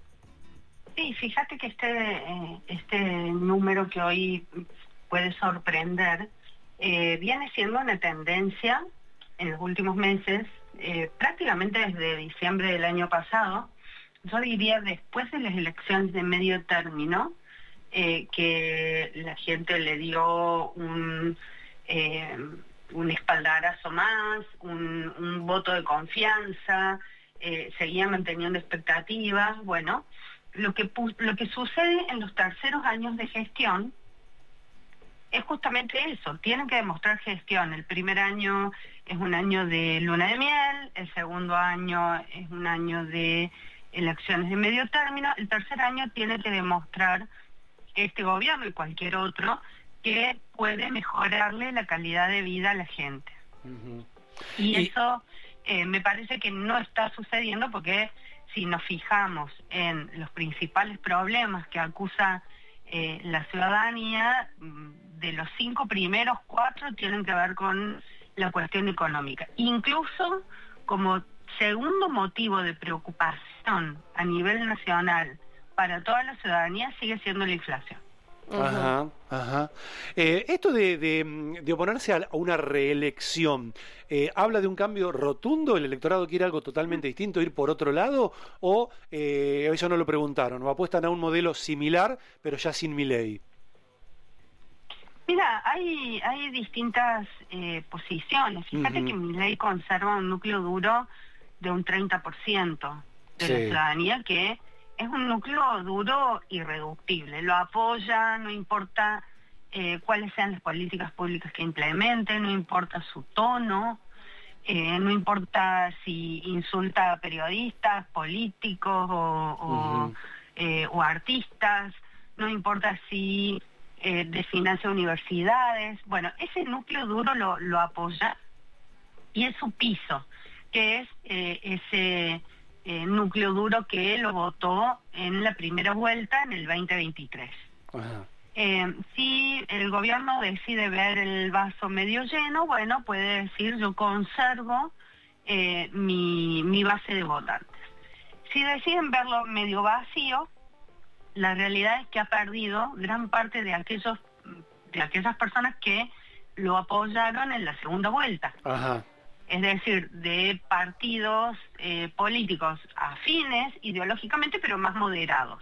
Sí, fíjate que este, eh, este número que hoy puede sorprender eh, viene siendo una tendencia en los últimos meses, eh, prácticamente desde diciembre del año pasado. Yo diría después de las elecciones de medio término, eh, que la gente le dio un, eh, un espaldarazo más, un, un voto de confianza, eh, seguía manteniendo expectativas. Bueno, lo que, lo que sucede en los terceros años de gestión es justamente eso, tienen que demostrar gestión. El primer año es un año de luna de miel, el segundo año es un año de elecciones de medio término, el tercer año tiene que demostrar este gobierno y cualquier otro que puede mejorarle la calidad de vida a la gente. Uh-huh. Y, y eso eh, me parece que no está sucediendo, porque si nos fijamos en los principales problemas que acusa eh, la ciudadanía, de los cinco primeros, cuatro tienen que ver con la cuestión económica. Incluso como segundo motivo de preocupación a nivel nacional para toda la ciudadanía sigue siendo la inflación. Ajá, ajá. Eh, esto de, de, de oponerse a una reelección, eh, ¿habla de un cambio rotundo? ¿El electorado quiere algo totalmente distinto, ir por otro lado? ¿O eh, eso no lo preguntaron? ¿O apuestan a un modelo similar, pero ya sin Milei? Mira, hay, hay distintas eh, posiciones. Fíjate Uh-huh. que Milei conserva un núcleo duro de un treinta por ciento de Sí. la ciudadanía, que es un núcleo duro irreductible. Lo apoya, no importa eh, cuáles sean las políticas públicas que implemente, no importa su tono. Eh, no importa si insulta a periodistas, políticos o, o, Ujú. eh, o artistas, no importa si eh, desfinancia universidades. Bueno, ese núcleo duro lo, lo apoya y es su piso, que es eh, ese eh, núcleo duro que lo votó en la primera vuelta en el veinte veintitrés. Ajá. Eh, si el gobierno decide ver el vaso medio lleno, bueno, puede decir yo conservo eh, mi, mi base de votantes. Si deciden verlo medio vacío, la realidad es que ha perdido gran parte de aquellos de aquellas personas que lo apoyaron en la segunda vuelta. Ajá. Es decir, de partidos eh, políticos afines ideológicamente, pero más moderados.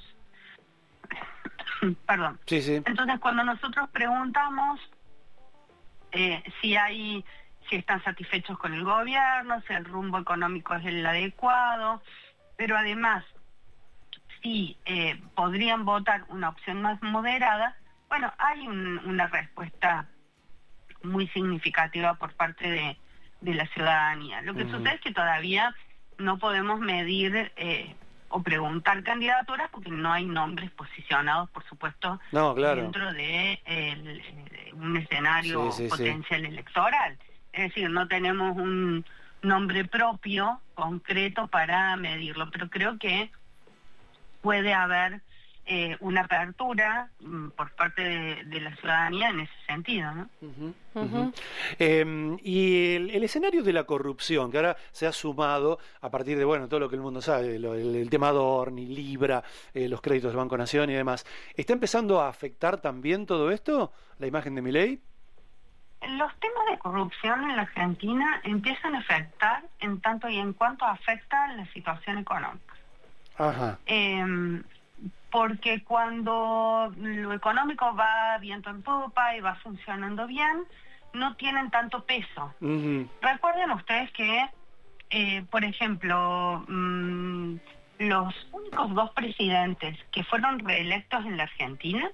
Perdón. Sí, sí. Entonces, cuando nosotros preguntamos eh, si hay, si están satisfechos con el gobierno, si el rumbo económico es el adecuado, pero además si eh, podrían votar una opción más moderada, bueno, hay un- una respuesta muy significativa por parte de, de la ciudadanía. Lo que Ujú. sucede es que todavía no podemos medir eh, o preguntar candidaturas porque no hay nombres posicionados, por supuesto, No, claro. dentro de el- eh, un escenario Sí, sí, sí. potencial electoral. Es decir, no tenemos un nombre propio, concreto, para medirlo, pero creo que puede haber eh, una apertura mm, por parte de, de la ciudadanía en ese sentido, ¿no? Ujú. Eh, y el, el escenario de la corrupción, que ahora se ha sumado a partir de, bueno, todo lo que el mundo sabe, lo- el, el tema Dorni, Libra, eh, los créditos del Banco Nación y demás, ¿está empezando a afectar también todo esto, la imagen de Milei? Los temas de corrupción en la Argentina empiezan a afectar en tanto y en cuanto afecta la situación económica. Ajá. Eh, porque cuando lo económico va viento en popa y va funcionando bien, no tienen tanto peso. Ujú. Recuerden ustedes que, eh, por ejemplo, mm, los únicos dos presidentes que fueron reelectos en la Argentina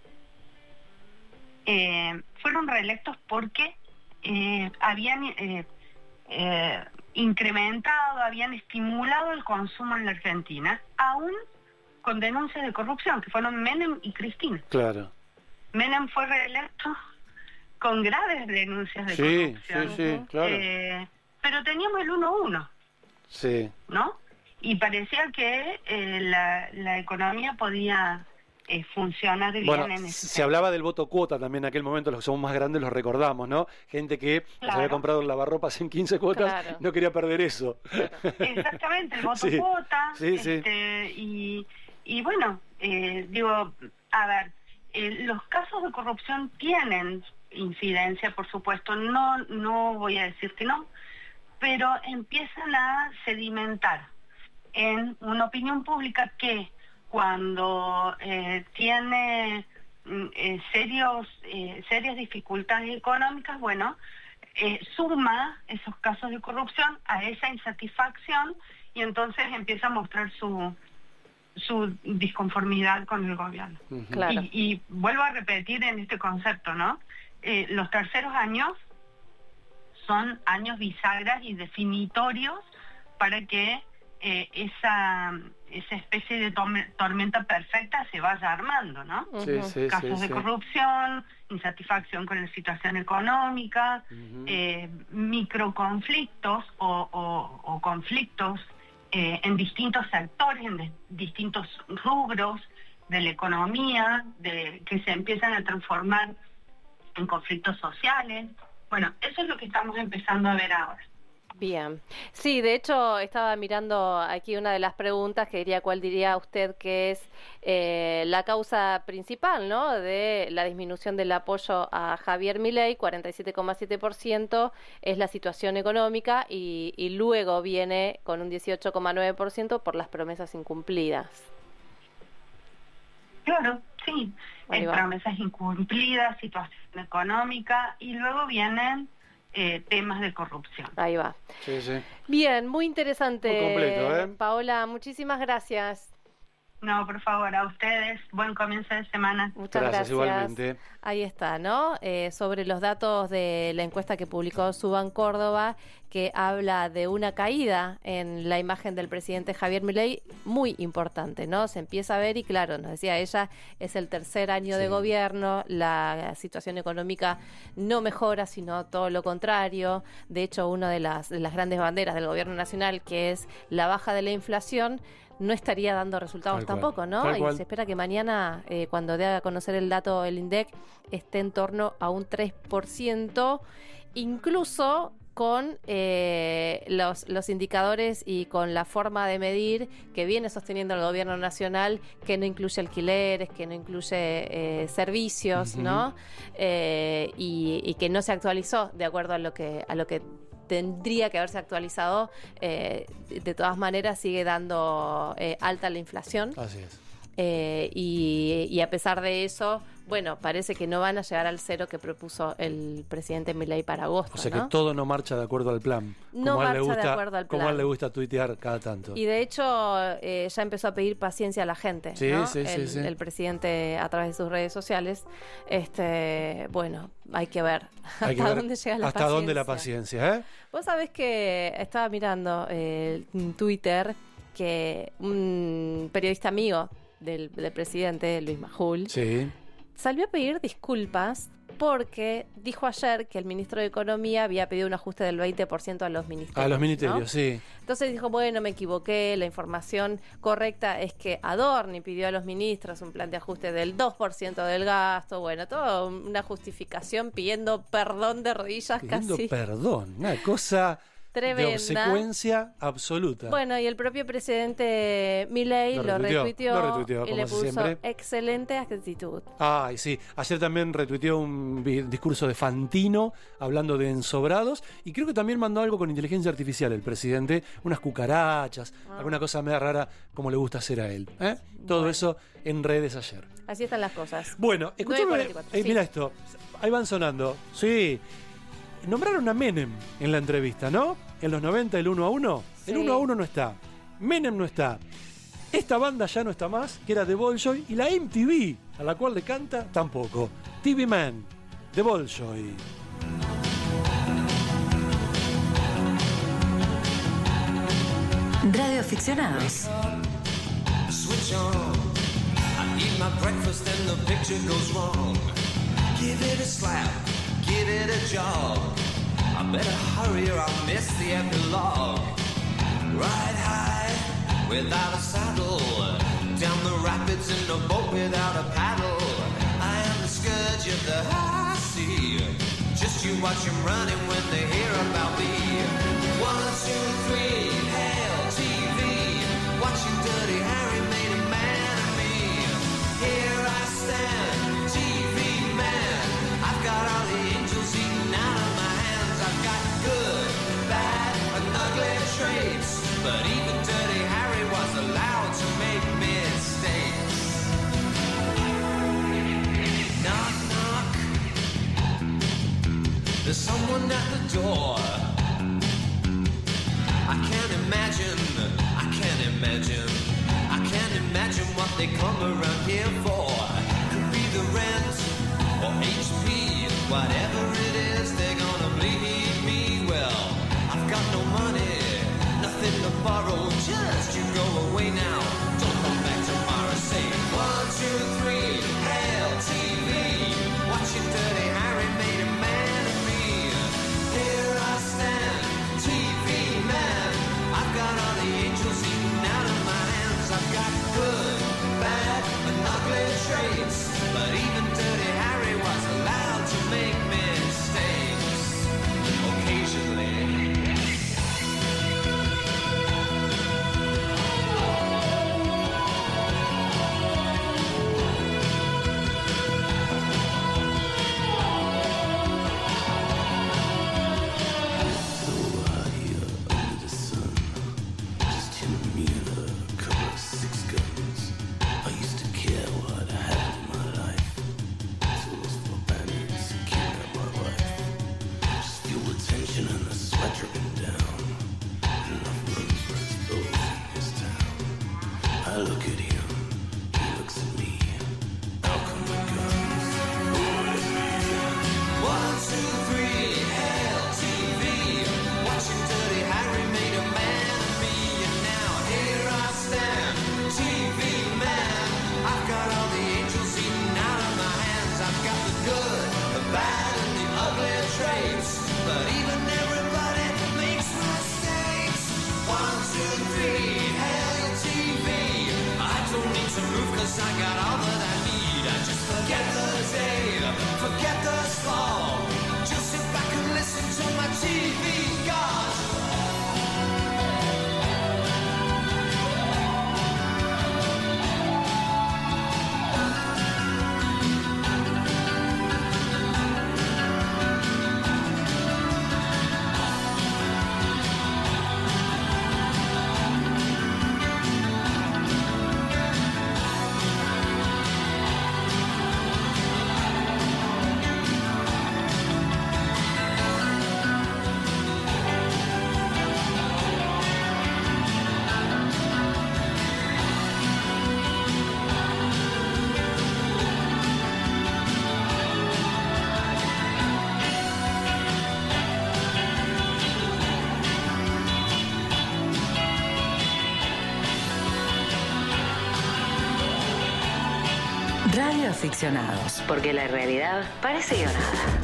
eh, fueron reelectos porque eh, habían eh, eh, incrementado, habían estimulado el consumo en la Argentina, aún con denuncias de corrupción, que fueron Menem y Cristina. Claro. Menem fue reelecto con graves denuncias de Sí, corrupción. sí, sí, claro. Eh, pero teníamos el uno a uno, Sí. ¿no? Y parecía que eh, la, la economía podía eh, funcionar bien Bueno, en ese se hablaba del voto cuota también en aquel momento, los que somos más grandes los recordamos, ¿no? Gente que se había Claro. comprado el lavarropas en quince cuotas, Claro. no quería perder eso. Exactamente, el voto Sí, cuota. sí, sí. este, y, y bueno, eh, digo, a ver, eh, los casos de corrupción tienen incidencia, por supuesto, no, no voy a decir que no, pero empiezan a sedimentar en una opinión pública que cuando eh, tiene mm, eh, serios eh, serias dificultades económicas, bueno, eh, suma esos casos de corrupción a esa insatisfacción y entonces empieza a mostrar su su disconformidad con el gobierno. Claro. Y, y vuelvo a repetir en este concepto, ¿no? Eh, los terceros años son años bisagras y definitorios para que eh, esa esa especie de torme- tormenta perfecta se vaya armando, ¿no? Sí, sí, Casos sí, de sí. corrupción, insatisfacción con la situación económica, eh, microconflictos o, o- o conflictos eh, en distintos sectores, en de- distintos rubros de la economía, de, que se empiezan a transformar en conflictos sociales. Bueno, eso es lo que estamos empezando a ver ahora. Bien. Sí, de hecho estaba mirando aquí una de las preguntas que diría cuál diría usted que es eh, la causa principal, ¿no? De la disminución del apoyo a Javier Milei, cuarenta y siete coma siete por ciento es la situación económica y, y luego viene con un dieciocho coma nueve por ciento por las promesas incumplidas. Claro, sí. Ahí Eh, va. promesas incumplidas, situación económica y luego vienen eh, temas de corrupción. Ahí va. Sí, sí. Bien, muy interesante. Muy completo, ¿eh? Paola, muchísimas gracias. No, por favor, a ustedes, buen comienzo de semana. Muchas gracias. Igualmente. Ahí está, ¿no? Eh, sobre los datos de la encuesta que publicó Suban Córdoba, que habla de una caída en la imagen del presidente Javier Milei, muy importante, ¿no? Se empieza a ver y claro, nos decía ella, es el tercer año sí. de gobierno, la situación económica no mejora, sino todo lo contrario. De hecho, una de las, de las grandes banderas del gobierno nacional, que es la baja de la inflación, no estaría dando resultados Tal tampoco, cual. ¿no? Tal y cual. Se espera que mañana, eh, cuando dé a conocer el dato el INDEC, esté en torno a un tres por ciento, incluso con eh, los, los indicadores y con la forma de medir que viene sosteniendo el gobierno nacional, que no incluye alquileres, que no incluye eh, servicios, uh-huh. ¿no? Eh, y, y que no se actualizó de acuerdo a lo que a lo que tendría que haberse actualizado. Eh, de todas maneras sigue dando eh, alta la inflación. Así es. Eh, y, y a pesar de eso, bueno, parece que no van a llegar al cero que propuso el presidente Milei para agosto. O sea ¿no? que todo no marcha de acuerdo al plan. No como marcha a él le gusta, de acuerdo al plan. Como a él le gusta tuitear cada tanto. Y de hecho eh, ya empezó a pedir paciencia a la gente, sí, ¿no? sí, el, sí, sí. el presidente a través de sus redes sociales. Este, bueno, hay que ver hay que hasta ver dónde llega la hasta paciencia. dónde la paciencia, ¿eh? Vos sabés que estaba mirando eh, en Twitter que un periodista amigo del, del presidente, Luis Majul, sí. salió a pedir disculpas porque dijo ayer que el ministro de Economía había pedido un ajuste del veinte por ciento a los ministerios. A los ministerios, ¿no? Sí. Entonces dijo, bueno, me equivoqué, la información correcta es que Adorni pidió a los ministros un plan de ajuste del dos por ciento del gasto. Bueno, toda una justificación pidiendo perdón de rodillas pidiendo casi. perdón, una cosa... Tremenda. De obsecuencia absoluta. Bueno, y el propio presidente Milei lo, lo retuiteó, lo retuiteó y le puso siempre. Excelente actitud. Ay, sí. Ayer también retuiteó un discurso de Fantino hablando de ensobrados y creo que también mandó algo con inteligencia artificial el presidente, unas cucarachas, ah. alguna cosa media rara como le gusta hacer a él. ¿eh? Todo bueno. eso en redes ayer. Así están las cosas. Bueno, escúchame, eh, sí. mira esto, ahí van sonando. Sí. Nombraron a Menem en la entrevista, ¿no? En los noventa, el uno a uno. Sí. El uno a uno no está. Menem no está. Esta banda ya no está más, que era The Bolshoi, y la M T V, a la cual le canta, tampoco. T V Man, The Bolshoi. Radioaficionados. Switch on. I eat my breakfast and the picture goes wrong. Give it a slap. Give it a jog. I better hurry or I'll miss the epilogue. Ride high without a saddle, down the rapids in a boat without a paddle. I am the scourge of the high sea. Just you watch them running when they hear about me. One, two, three, hail T V. Watching Dirty Harry made a man of me. Here I stand, T V man. I've got all the angels eating out of my hands. I've got good, bad, and ugly traits. But even Dirty Harry was allowed to make mistakes. Knock, knock. There's someone at the door. I can't imagine, I can't imagine. I can't imagine what they come around here for. Could be the rent or H P, whatever it is, they're gonna bleed me. Well, I've got no money, nothing to borrow. Just you go away now, don't come back tomorrow. Say one, two, three, hail T V. Watching Dirty Harry made a man of me. Here I stand, T V man. I've got all the angels eating out of my hands. I've got good, bad, and ugly traits. But even Dirty Harry was allowed to make mistakes occasionally. 'cause I got all that I need. I just forget the day, forget the song. Just sit back and listen to my T V God. Radio Aficionados, porque la realidad parece guionada.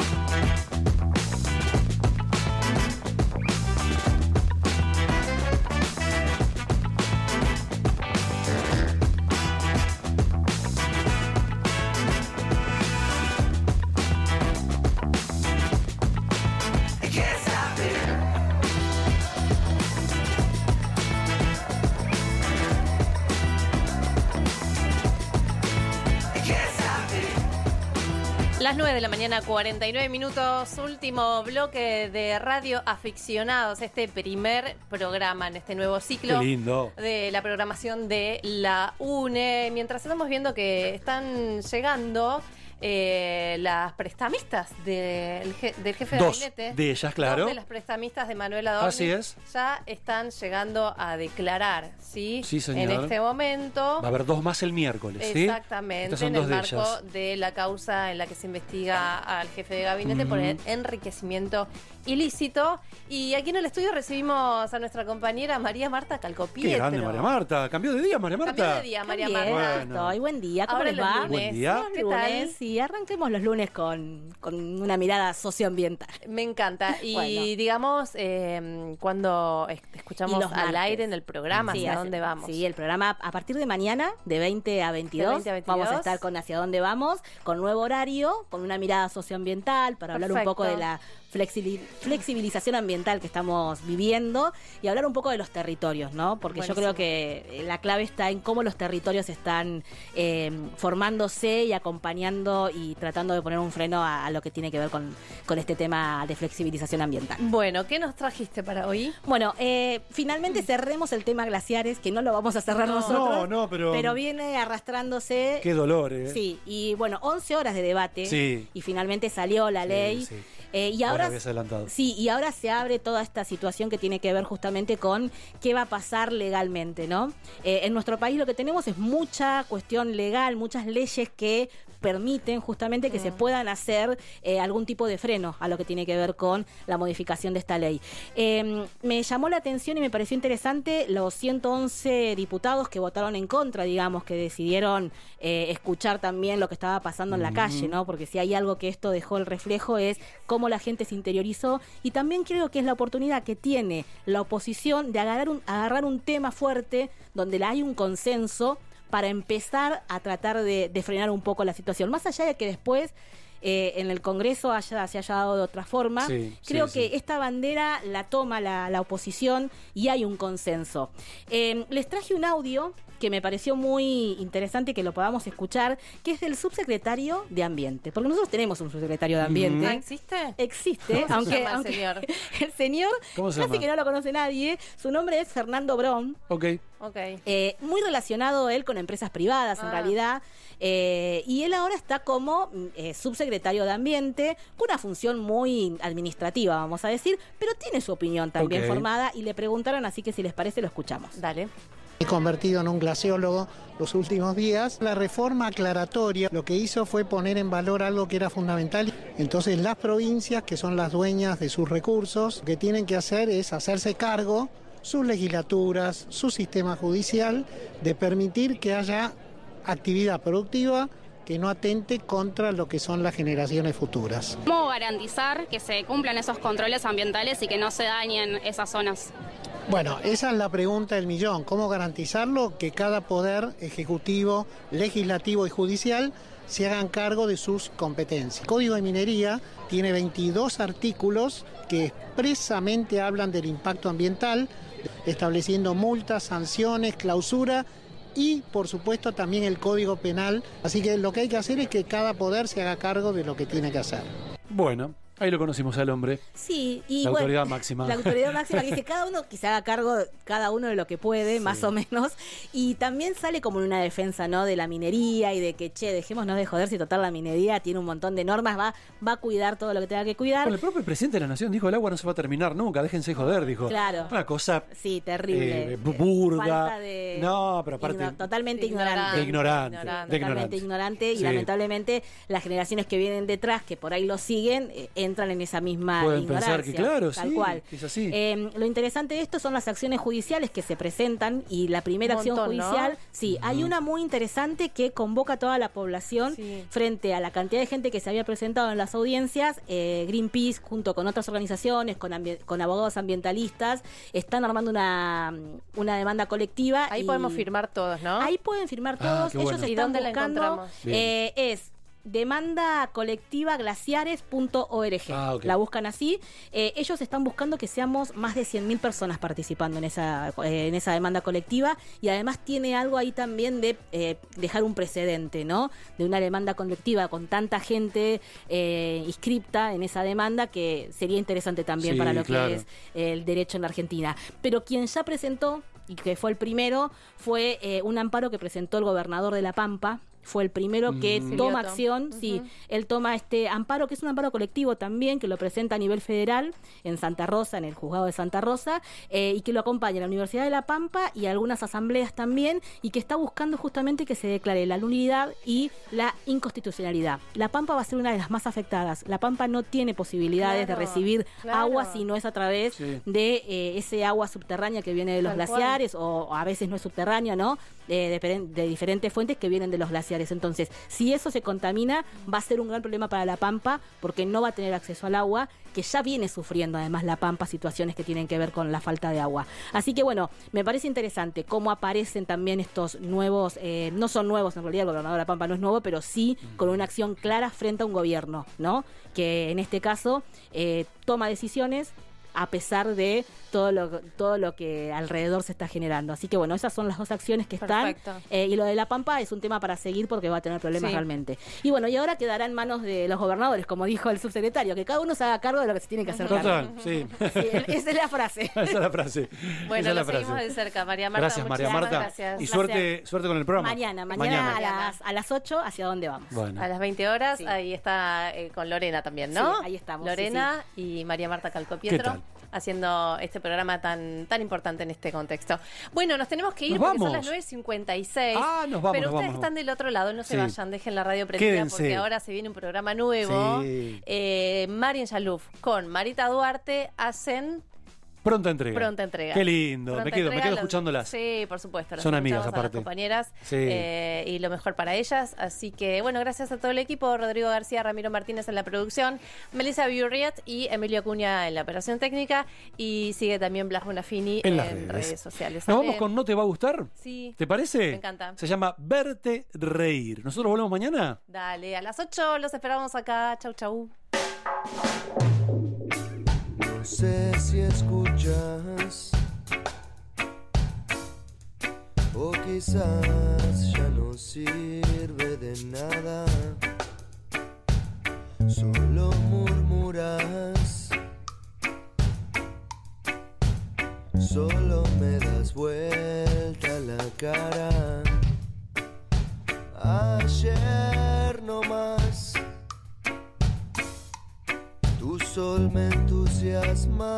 Las nueve de la mañana, cuarenta y nueve minutos, último bloque de Radio Aficionados, este primer programa en este nuevo ciclo. Qué lindo. De la programación de la UNE. Mientras estamos viendo que están llegando eh, las prestamistas del, je- del jefe de Dos gabinete. de ellas, claro. Dos de las prestamistas de Manuel Adorni. Así es. Ya están llegando a declarar, ¿sí? Sí, señor. En este momento. Va a haber dos más el miércoles, ¿sí? Exactamente, Estas son en dos el de marco ellas. de la causa en la que se investiga al jefe de gabinete por el enriquecimiento ilícito. Y aquí en el estudio recibimos a nuestra compañera María Marta Calcopietro. Qué grande María Marta. Cambió de día, María Marta. Cambió de día, María Bien, Marta. Bueno. estoy. Buen día, ¿cómo Ahora les los va? lunes. Buen día. Los ¿Qué lunes, tal? sí, arranquemos los lunes con, con una mirada socioambiental. Me encanta. Y Bueno. digamos, eh, cuando es- escuchamos Y los al martes. aire en el programa, Sí, ¿hacia hace- dónde vamos? Sí, el programa a partir de mañana, de veinte a veintidós, De veinte a veintidós. vamos a estar con Hacia dónde vamos, con nuevo horario, con una mirada socioambiental, para hablar un Perfecto. poco de la flexibili- flexibilización ambiental que estamos viviendo y hablar un poco de los territorios, ¿no? Porque yo Buenísimo. creo que la clave está en cómo los territorios están eh, formándose y acompañando y tratando de poner un freno a, a lo que tiene que ver con, con este tema de flexibilización ambiental. Bueno, ¿qué nos trajiste para hoy? Bueno, eh, finalmente cerremos el tema glaciares, que no lo vamos a cerrar No. nosotros. No, no, pero- Pero viene arrastrándose. Qué dolor, ¿eh? Sí, y bueno, once horas de debate. Sí. Y finalmente salió la Sí, ley. sí. Eh, y Ahora ahora, habías adelantado. sí, y ahora se abre toda esta situación que tiene que ver justamente con qué va a pasar legalmente, ¿no? Eh, en nuestro país lo que tenemos es mucha cuestión legal, muchas leyes que permiten justamente que se puedan hacer eh, algún tipo de freno a lo que tiene que ver con la modificación de esta ley. Eh, me llamó la atención y me pareció interesante los ciento once diputados que votaron en contra, digamos, que decidieron eh, escuchar también lo que estaba pasando en la calle, ¿no? Porque si hay algo que esto dejó el reflejo es cómo la gente se interiorizó, y también creo que es la oportunidad que tiene la oposición de agarrar un, agarrar un tema fuerte donde hay un consenso para empezar a tratar de, de frenar un poco la situación. Más allá de que después eh, en el Congreso haya, se haya dado de otra forma, Sí, creo sí, que sí. esta bandera la toma la, la oposición y hay un consenso. Eh, les traje un audio que me pareció muy interesante que lo podamos escuchar, que es del subsecretario de Ambiente. Porque nosotros tenemos un subsecretario de Ambiente. ¿Ah, existe? Existe, ¿Cómo se aunque, llama el aunque señor? el señor ¿Cómo se casi llama? que no lo conoce nadie. Su nombre es Fernando Brown. Ok. Ok. Eh, muy relacionado él con empresas privadas, en Ah. realidad. Eh, y él ahora está como mm, eh, subsecretario de Ambiente, con una función muy administrativa, vamos a decir, pero tiene su opinión también Ok. formada y le preguntaron, así que si les parece lo escuchamos. Dale. He convertido en un glaciólogo los últimos días. La reforma aclaratoria lo que hizo fue poner en valor algo que era fundamental. Entonces las provincias, que son las dueñas de sus recursos, lo que tienen que hacer es hacerse cargo, sus legislaturas, su sistema judicial, de permitir que haya actividad productiva que no atente contra lo que son las generaciones futuras. ¿Cómo garantizar que se cumplan esos controles ambientales y que no se dañen esas zonas? Bueno, esa es la pregunta del millón. ¿Cómo garantizarlo? Que cada poder ejecutivo, legislativo y judicial se hagan cargo de sus competencias. El Código de Minería tiene veintidós artículos que expresamente hablan del impacto ambiental, estableciendo multas, sanciones, clausura y, por supuesto, también el Código Penal. Así que lo que hay que hacer es que cada poder se haga cargo de lo que tiene que hacer. Bueno, ahí lo conocimos al hombre. Sí, y la bueno, autoridad máxima. La autoridad máxima que dice cada uno que se haga cargo, cada uno de lo que puede, sí. más o menos. Y también sale como en una defensa, ¿no? De la minería y de que, che, dejémonos de joder si total la minería tiene un montón de normas, va, va a cuidar todo lo que tenga que cuidar. Bueno, el propio presidente de la Nación dijo: el agua no se va a terminar nunca, déjense joder, dijo. Claro. Una cosa. Sí, terrible. Eh, burda. Falta de, no, pero aparte. Igno, totalmente ignorante. ignorante. De ignorante. ignorante. De Totalmente ignorante. Y sí. lamentablemente las generaciones que vienen detrás, que por ahí lo siguen, eh, entran en esa misma Pueden ignorancia. pensar que claro, tal sí, cual. que es así. Eh, lo interesante de esto son las acciones judiciales que se presentan y la primera Montón, acción judicial, ¿no? sí, uh-huh. hay una muy interesante que convoca a toda la población sí. frente a la cantidad de gente que se había presentado en las audiencias. eh, Greenpeace junto con otras organizaciones, con, ambi- con abogados ambientalistas, están armando una, una demanda colectiva. Ahí y podemos firmar todos, ¿no? Ahí pueden firmar todos. Ah, Ellos bueno. están ¿Y dónde la buscando, encontramos? eh, es demanda colectiva glaciares punto org. Ah, okay. La buscan así. Eh, ellos están buscando que seamos más de cien mil personas participando en esa, eh, en esa demanda colectiva, y además tiene algo ahí también de eh, dejar un precedente, ¿no? De una demanda colectiva con tanta gente eh, inscripta en esa demanda, que sería interesante también sí, para lo claro. que es el derecho en la Argentina. Pero quien ya presentó, y que fue el primero, fue eh, un amparo que presentó el gobernador de La Pampa. Fue el primero que Mm. toma Silioto. acción, Uh-huh. sí, él toma este amparo, que es un amparo colectivo también, que lo presenta a nivel federal en Santa Rosa, en el juzgado de Santa Rosa, eh, y que lo acompaña la Universidad de La Pampa y algunas asambleas también, y que está buscando justamente que se declare la nulidad y la inconstitucionalidad. La Pampa va a ser una de las más afectadas. La Pampa no tiene posibilidades Claro, de recibir claro. agua si no es a través Sí. de eh, ese agua subterránea que viene de los Tal glaciares, o, o a veces no es subterránea, ¿no? Eh, de, de diferentes fuentes que vienen de los glaciares. Entonces, si eso se contamina, va a ser un gran problema para La Pampa, porque no va a tener acceso al agua, que ya viene sufriendo además La Pampa situaciones que tienen que ver con la falta de agua. Así que bueno, me parece interesante cómo aparecen también estos nuevos, eh, no son nuevos en realidad, el gobernador de La Pampa no es nuevo, pero sí con una acción clara frente a un gobierno, ¿no? Que en este caso eh, toma decisiones a pesar de todo lo todo lo que alrededor se está generando. Así que bueno, esas son las dos acciones que están. Eh, y lo de La Pampa es un tema para seguir, porque va a tener problemas Sí. realmente. Y bueno, y ahora quedará en manos de los gobernadores, como dijo el subsecretario, que cada uno se haga cargo de lo que se tiene que hacer Total, cargo. sí. Sí, esa es la frase. Esa es la frase. Bueno, Esa es la lo seguimos frase. de cerca, María Marta. Gracias, María muchísimas Marta. gracias. Y suerte, suerte con el programa. Mañana, mañana, Mañana. A, las, a las ocho, ¿hacia dónde vamos? Bueno. A las veinte horas, Sí. ahí está eh, con Lorena también, ¿no? Sí, ahí estamos, Lorena y María Marta Calcopietro. ¿Qué tal? Haciendo este programa tan tan importante en este contexto. Bueno, nos tenemos que ir Nos porque son vamos. las nueve cincuenta y seis. Ah, nos vamos, Pero nos ustedes vamos. están del otro lado, no se Sí. vayan, dejen la radio prendida Quédense. porque ahora se viene un programa nuevo. Sí. Eh, Marian Yaluf con Marita Duarte hacen Pronta entrega. pronta entrega. Qué lindo. Pronta me quedo, me entrega, quedo lo- escuchándolas. Sí, por supuesto. las Son amigas, escuchamos a las aparte. compañeras. Sí. eh, y lo mejor para ellas. Así que, bueno, gracias a todo el equipo. Rodrigo García, Ramiro Martínez en la producción, Melissa Burriet y Emilio Acuña en la operación técnica. Y sigue también Blas Bonafini En en, las redes. redes sociales. Nos vamos Ale, con ¿No te va a gustar? Sí. ¿Te parece? Me encanta. Se llama Verte Reír. ¿Nosotros volvemos mañana? Dale, a las ocho los esperamos acá. Chau, chau. No sé si escuchas, o quizás ya no sirve de nada, solo murmuras, solo me das vuelta la cara. Ayer no más, tu sol me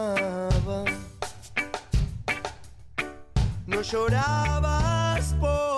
entusiasmaba. No llorabas por